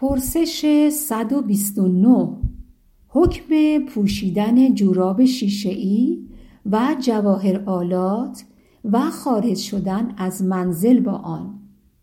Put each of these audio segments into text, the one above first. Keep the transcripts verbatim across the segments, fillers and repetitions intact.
پرسش صد و بیست و نه. حکم پوشیدن جوراب شیشه‌ای و جواهرآلات و خارج شدن از منزل با آن.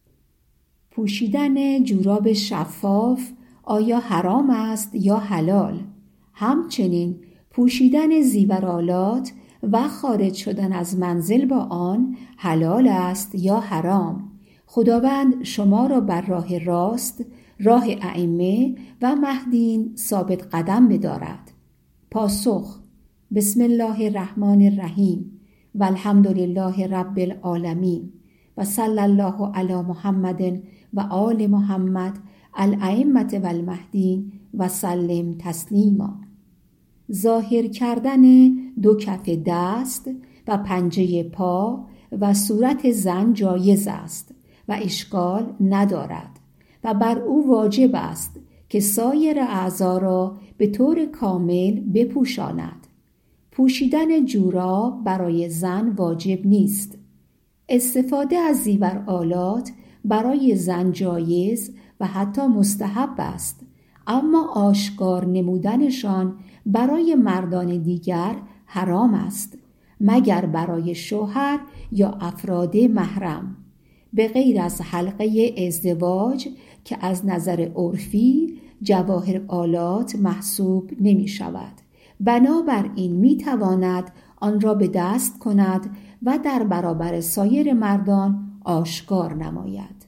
پوشیدن جوراب شفاف آیا حرام است یا حلال؟ همچنین پوشیدن زیورآلات و خارج شدن از منزل با آن حلال است یا حرام؟ خداوند شما را بر راه راست، راه ائمه و مهدیین ثابت قدم بدارد. پاسخ: بسم الله الرحمن الرحیم و الحمد لله رب العالمین و صلی الله علی محمد و آل محمد الائمة و المهدیین و سلم تسلیما. ظاهر کردن دو کف دست و پنجه پا و صورت زن جایز است و اشکال ندارد و بر او واجب است که سایر اعضا را به طور کامل بپوشاند. پوشیدن جوراب برای زن واجب نیست. استفاده از زیورآلات برای زن جایز و حتی مستحب است، اما آشکار نمودنشان برای مردان دیگر حرام است، مگر برای شوهر یا افراد محرم، به غیر از حلقه ازدواج که از نظر عرفی جواهرآلات محسوب نمی شود. بنابراین می تواند آن را به دست کند و در برابر سایر مردان آشکار نماید.